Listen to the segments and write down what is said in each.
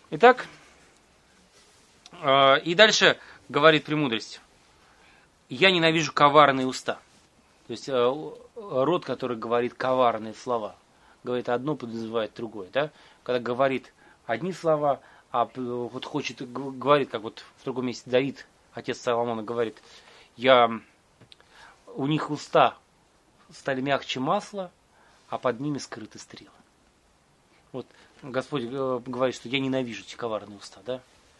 Итак, и дальше говорит премудрость. Я ненавижу коварные уста. То есть род, который говорит коварные слова. Говорит одно, подразумевает другое. Да? Когда говорит одни слова, а вот хочет, говорит, как вот в другом месте Давид, отец Соломона, говорит, у них уста стали мягче масла, а под ними скрыты стрелы. Вот Господь говорит, что я ненавижу эти коварные уста. Да?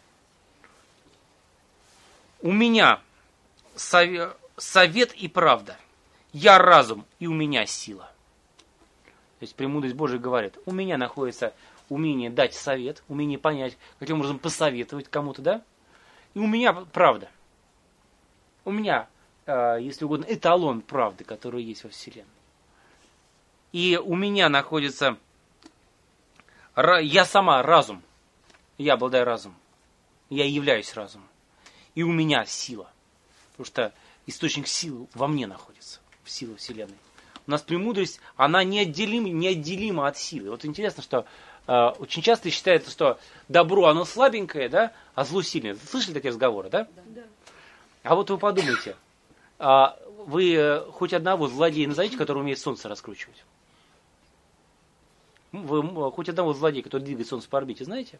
У меня совет и правда. Я разум, и у меня сила. То есть премудрость Божия говорит, у меня находится умение дать совет, умение понять, каким образом посоветовать кому-то, да? И у меня правда. У меня, если угодно, эталон правды, который есть во Вселенной. И у меня находится, я сама разум, я обладаю разумом, я являюсь разумом. И у меня сила, потому что источник силы во мне находится, в силе Вселенной. У нас премудрость, она неотделима от силы. Вот интересно, что очень часто считается, что добро, оно слабенькое, да, а зло сильное. Слышали такие разговоры, да? Да. А вот вы подумайте, вы хоть одного злодея назовите, который умеет солнце раскручивать? Вы хоть одного злодея, который двигает солнце по орбите, знаете?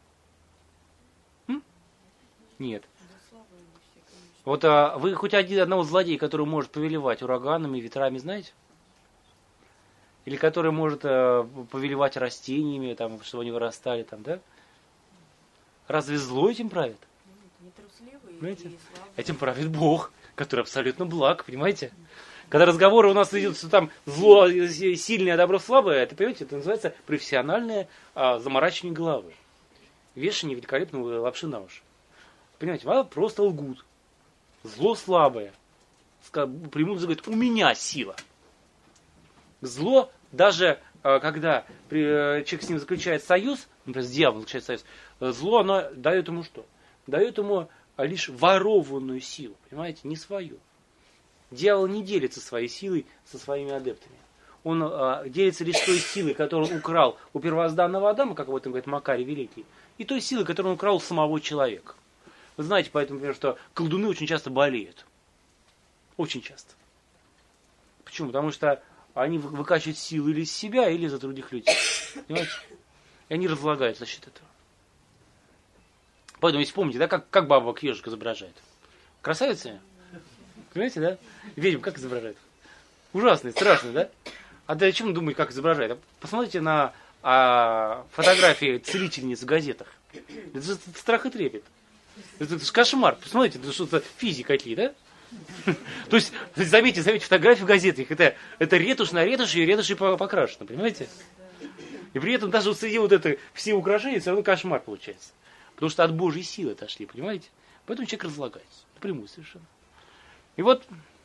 Нет. Вот вы хоть одного злодея, который может повелевать ураганами, ветрами, знаете? Или который может повелевать растениями, там, чтобы они вырастали, там, да? Разве зло этим правит? Понимаете? Этим правит Бог, который абсолютно благ, понимаете? Когда разговоры у нас идут, что там зло сильное, а добро слабое, это, понимаете, это называется профессиональное заморачивание головы. Вешание великолепного лапши на уши. Понимаете, просто лгут. Зло слабое. Премудрость говорит, у меня сила. Зло, даже когда человек с ним заключает союз, например, с дьяволом заключает союз, зло, оно дает ему что? Дает ему лишь ворованную силу, понимаете, не свою. Дьявол не делится своей силой со своими адептами. Он делится лишь той силой, которую он украл у первозданного Адама, как об этом говорит Макарий Великий, и той силой, которую он украл у самого человека. Вы знаете, поэтому, например, что колдуны очень часто болеют. Очень часто. Почему? Потому что они выкачивают силы или из себя, или из других людей. Понимаете? И они разлагаются за счет этого. Поэтому, если помните, да, как баба ежик изображает? Красавица? Понимаете, да? Ведьм как изображает? Ужасно, страшно, да? А да, о чем думаете, как изображает? Посмотрите на фотографии целительниц в газетах. Это же страх и трепет. Это же кошмар. Посмотрите, это что-то физики какие, да? То есть, заметьте фотографии в газетах. Это ретушь на ретушь, и ретушь покрашена, понимаете? И при этом даже среди вот это все украшения все равно кошмар получается. Потому что от Божьей силы отошли, понимаете? Поэтому человек разлагается. Напрямую совершенно. И вот,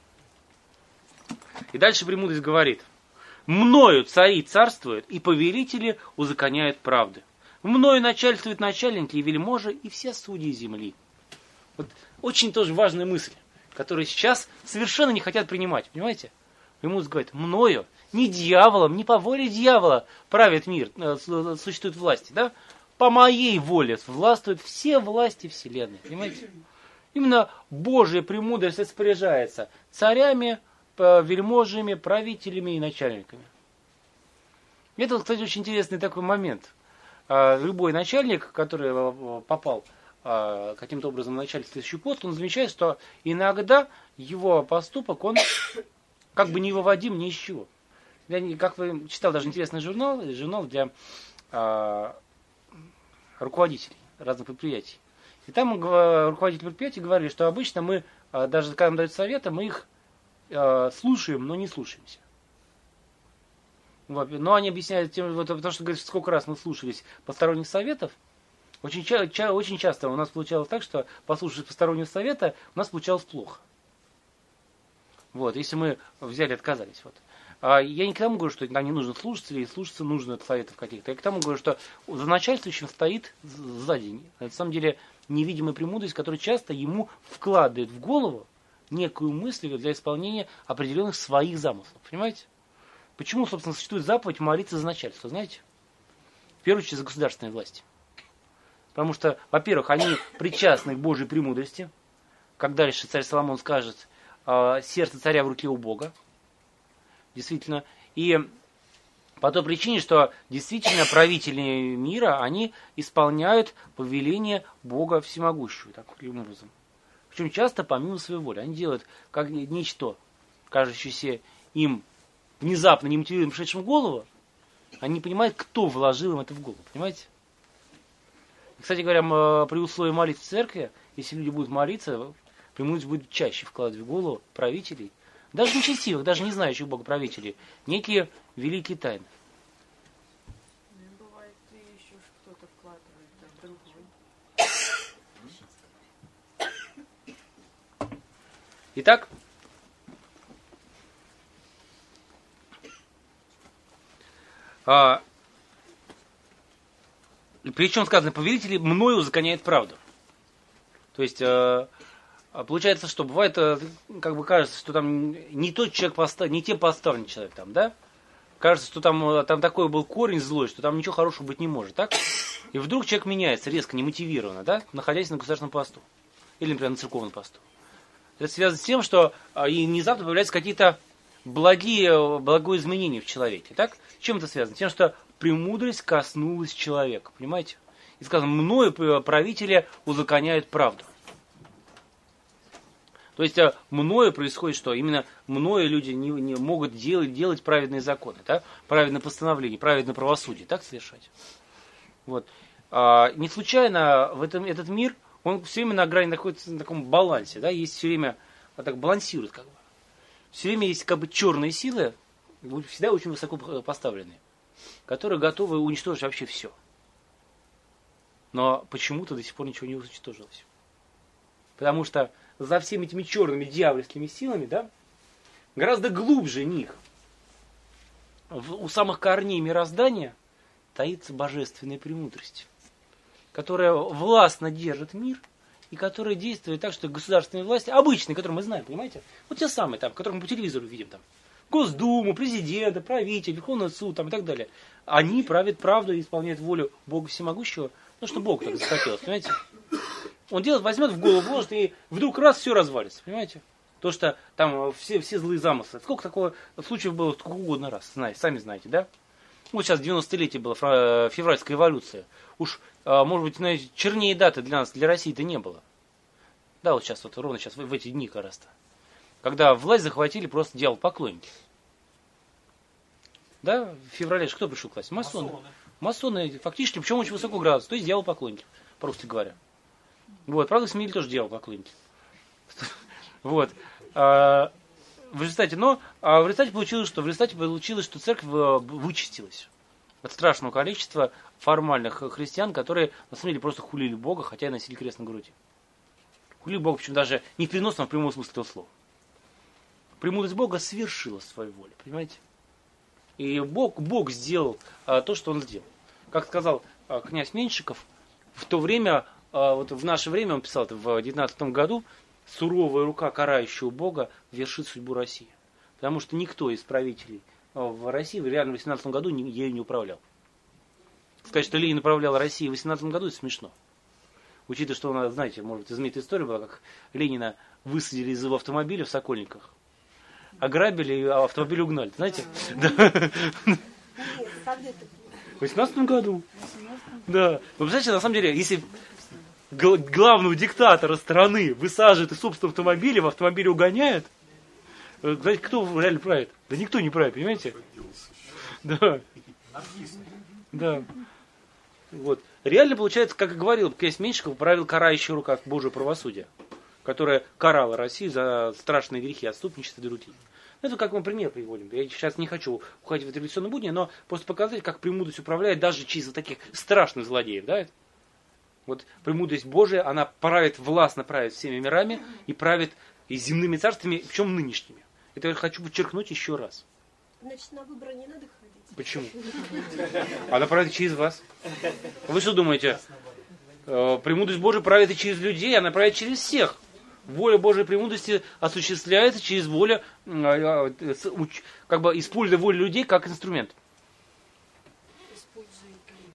и дальше премудрость говорит. Мною цари царствуют, и повелители узаконяют правды. Мною начальствуют начальники и вельможи, и все судьи земли. Вот очень тоже важная мысль, которую сейчас совершенно не хотят принимать, понимаете? Премудрость говорит, мною, не дьяволом, не по воле дьявола правит мир, существуют власти, да? По моей воле властвуют все власти вселенной, понимаете? Именно Божья премудрость распоряжается царями, вельможами, правителями и начальниками. Это, кстати, очень интересный такой момент. Любой начальник, который попал каким-то образом на начальствующий пост, он замечает, что иногда его поступок, он как бы не выводим ни из чего. Я, как вы читал даже интересный журнал для руководителей разных предприятий. И там руководители предприятий говорили, что обычно мы, даже когда нам дают советы, мы их слушаем, но не слушаемся. Но они объясняют тем, потому что говорят, сколько раз мы слушались посторонних советов, очень часто у нас получалось так, что послушав постороннего совета, у нас получалось плохо. Вот, если мы взяли и отказались. Вот. Я не к тому говорю, что нам не нужно слушаться, или слушаться нужно от советов каких-то. Я к тому говорю, что за начальствующим стоит сзади. На самом деле невидимая премудрость, которая часто ему вкладывает в голову некую мысль для исполнения определенных своих замыслов. Понимаете? Почему, собственно, существует заповедь молиться за начальство, знаете? В первую очередь за государственные власти. Потому что, во-первых, они причастны к Божьей премудрости. Как дальше царь Соломон скажет, сердце царя в руке у Бога. Действительно. И по той причине, что действительно правители мира, они исполняют повеление Бога Всемогущего. Таким образом. Причем часто помимо своей воли. Они делают как нечто, кажущееся им внезапно немотивированно пришедшим в голову. Они не понимают, кто вложил им это в голову. Понимаете? Кстати говоря, при условии молитвы в церкви, если люди будут молиться, премудрость будет чаще вкладывать в голову правителей, даже нечестивых, даже не знающих Бога правителей, некие великие тайны. Бывает, и еще кто-то вкладывает, другой. Итак, причем сказано, повелители мною узаконяют правду. То есть, получается, что бывает, как бы кажется, что там не тот человек не тем поставлен человек там, да? Кажется, что там такой был корень злой, что там ничего хорошего быть не может, так? И вдруг человек меняется резко, немотивированно, да? Находясь на государственном посту. Или, например, на церковном посту. Это связано с тем, что и внезапно появляются какие-то благие изменения в человеке, так? С чем это связано? Тем, что премудрость коснулась человека, понимаете? И сказано, мною правители узаконяют правду. То есть мною происходит что? Именно мною люди не могут делать праведные законы, да? Праведные постановления, праведное правосудие, так совершать. Вот. Не случайно этот мир, он все время на грани находится на таком балансе, да? Есть все время, так балансирует как бы. Все время есть как бы черные силы, всегда очень высоко поставленные, которые готовы уничтожить вообще все. Но почему-то до сих пор ничего не уничтожилось. Потому что за всеми этими черными дьявольскими силами, да, гораздо глубже них, у самых корней мироздания, таится божественная премудрость, которая властно держит мир и которая действует так, что государственные власти, обычные, которые мы знаем, понимаете, вот те самые, там, которых мы по телевизору видим, там, Госдуму, президента, правитель, Верховный суд там, и так далее, они правят правду и исполняют волю Бога Всемогущего, ну, что Бог так захотел, понимаете? Он возьмет в голову, вложит, и вдруг раз все развалится, понимаете? То, что там все злые замыслы. Сколько такого случаев было, сколько угодно раз, сами знаете, да? Вот сейчас 90-летие было, февральская революция. Уж, может быть, знаете, чернее даты для нас, для России-то не было. Да, вот сейчас, вот ровно сейчас, в эти дни как раз-то. Когда власть захватили просто дьявол-поклонники. Да, в феврале кто пришел к власти? Масоны. Масоны, фактически, причем очень высокого градуса, то есть дьявол-поклонники, по-русски говоря. Вот, правда, смели тоже дьявол-поклонники. Вот. В результате получилось, что церковь вычистилась от страшного количества формальных христиан, которые на самом деле просто хулили Бога, хотя и носили крест на груди. Хулили Бога, причем даже не в переносном, а в прямом смысле этого слова. Премудрость Бога свершила свою волю, понимаете? И Бог сделал то, что Он сделал. Как сказал князь Меньшиков, в то время, вот в наше время, он писал это в 19 году, суровая рука карающего Бога вершит судьбу России. Потому что никто из правителей в России реально в 18 году ею не управлял. Сказать, что Ленин управлял Россией в 18 году, это смешно. Учитывая, что у нас, знаете, может, знаменитая история была, как Ленина высадили из его автомобиля в Сокольниках, ограбили и автомобиль угнали. Знаете? В 18 году. Да. Вы представляете, на самом деле, если главного диктатора страны высаживают из собственного автомобиля, в автомобиле угоняют, знаете, кто реально правит? Да никто не правит, понимаете? Да. Да. Вот. Реально получается, как и говорил князь Меньшиков, правил карающая рука Божие правосудие, которая карала Россию за страшные грехи, отступничество и другие. Это как мы пример приводим. Я сейчас не хочу уходить в традиционные будни, но просто показать, как премудрость управляет даже через вот таких страшных злодеев. Да? Вот премудрость Божия, она правит, властно правит всеми мирами и правит и земными царствами, причем нынешними. Это я хочу подчеркнуть еще раз. Значит, на выборы не надо ходить? Почему? Она правит через вас. Вы что думаете? Премудрость Божия правит и через людей, она правит через всех. Воля Божьей премудрости осуществляется через волю, как бы используя волю людей как инструмент.